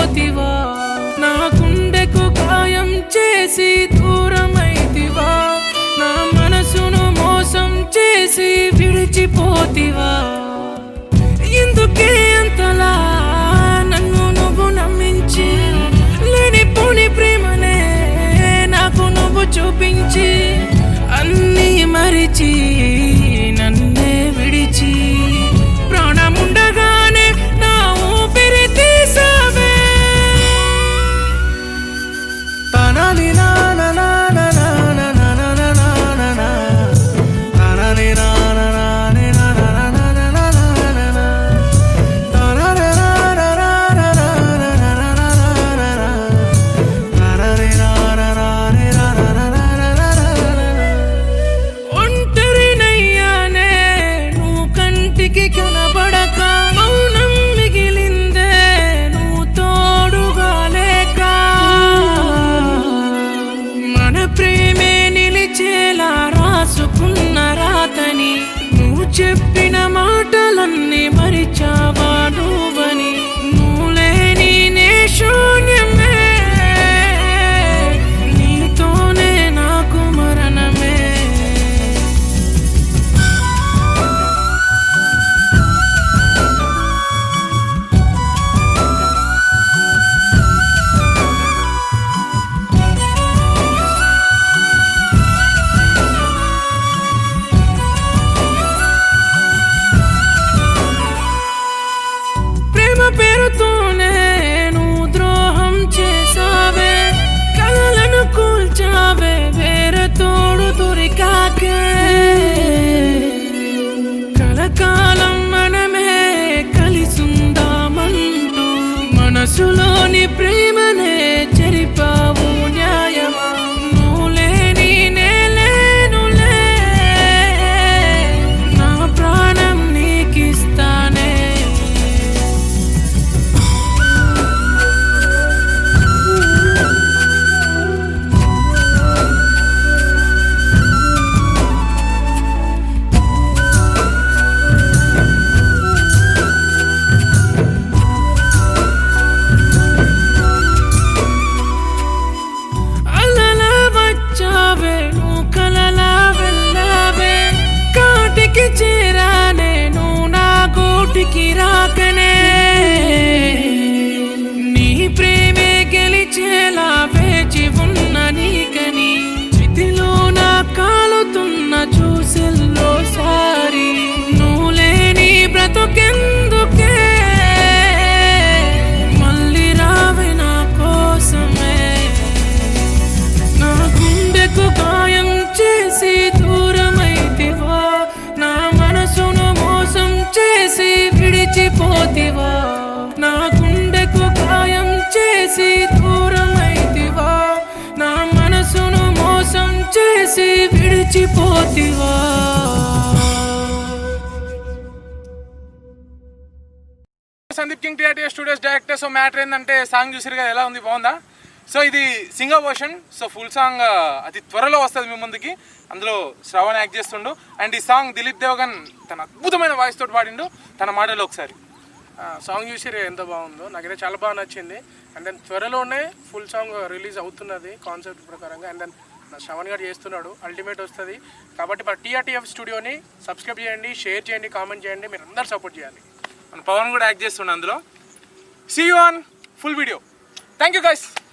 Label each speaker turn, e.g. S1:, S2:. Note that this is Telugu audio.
S1: విడిచిపోతివా నా గుండెకు గాయం చేసి దూరమైతివా నా మనసును మోసం చేసి విడిచిపోతివా ఎందుకే అంతలా నన్ను నువ్వు నమ్మించి లేనిపోని ప్రేమనే నాకు నువ్వు చూపించి అన్నీ మరిచి నన్నే విడిచి ప్రాణముండగానే నా ఊపిరి తీసావే తనని కనబడక మౌనం మిగిలిందే నువ్వు తోడుగా లేక మన ప్రేమే నిలిచేలా రాసుకున్న రాతని నువ్వు చెప్పిన మాటలన్నీ మరిచావా నువ్వని నువ్వు లేని నే శూన్యమే నీతోనే నాకు మరణమే పేరుతోనే నువ్వు ద్రోహం చేసావే కలలను కూల్చావే వేరే తోడు దొరికాకే కలకాలం మనమే కలిసుందామంటూ మనసులోని ప్రేమనే చెరిపావు న్యాయమా నువ్వు లేని నే లేనులే నా ప్రాణం నీకిస్తానే చేరానే నువ్వు నా గూటికి రాకనే నీ ప్రేమే గెలిచేలా వేచి ఉన్న నీకని చితిలో నా కాలుతున్న చూసెల్లో సారి నువ్వు లేని బ్రతుకెందుకే మళ్ళీ రావే నా కోసమే నా గుండెకు గాయం చేసి దూరమైతివా నా మనసును మోసం చేసి విడిచిపోతివా నా గుండెకు గాయం చేసి దూరమైతివా నా మనసును మోసం చేసి విడిచిపోతివా
S2: Sandeep king TRTS studios director. So matter ఏంటంటే సాంగ్ చూసారు కదా, ఎలా ఉంది, బాగుందా? సో ఇది singer version. So full song అతి త్వరలో వస్తుంది మీ ముందుకి. అందులో శ్రవణ్ యాక్ట్ చేస్తుండు. అండ్ ఈ సాంగ్ దిలీప్ దేవగన్ తన అద్భుతమైన వాయిస్ తోటి పాడిండు. తన మాటలో ఒకసారి
S3: సాంగ్ చూసిరే ఎంత బాగుందో, నాకైతే చాలా బాగా నచ్చింది. అండ్ దెన్ త్వరలోనే ఫుల్ సాంగ్ రిలీజ్ అవుతున్నది కాన్సెప్ట్ ప్రకారంగా. అండ్ దెన్ శ్రవణ్ గారు చేస్తున్నాడు, అల్టిమేట్ వస్తుంది. కాబట్టి మన టీఆర్టీఎఫ్ స్టూడియోని సబ్స్క్రైబ్ చేయండి, షేర్ చేయండి, కామెంట్ చేయండి, మీరు అందరు సపోర్ట్ చేయాలి.
S2: మన పవన్ కూడా యాక్ట్ చేస్తుండే అందులో. See you on full video. Thank you guys.